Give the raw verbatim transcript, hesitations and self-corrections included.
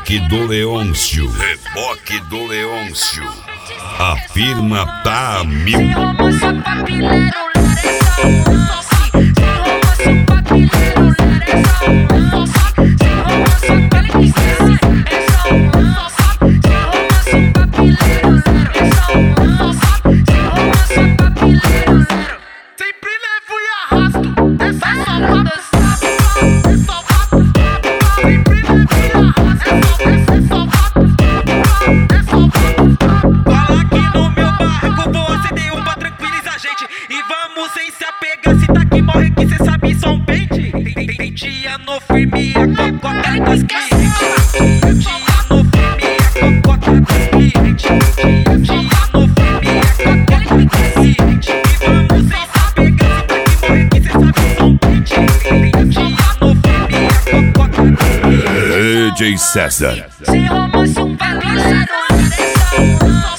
Reboque do Leôncio. Reboque do Leôncio. A firma tá a mil. Sempre levo e arrasto essa safada. Cola aqui no meu barraco, vou acender um pra tranquilizar a gente. E vamos sem se apegar, se tá aqui morre que cê sabe só um pente. Tem, tem, tem dia no firme, a cocota dos clientes. Dia no firme, a cocota dos clientes. Dia no firme, a cocota dos clientes. E vamos sem se apegar, se tá aqui morre que cê sabe só um pente. Tem dia no firme, a cocota dos clientes. D J César. Se romance um valor,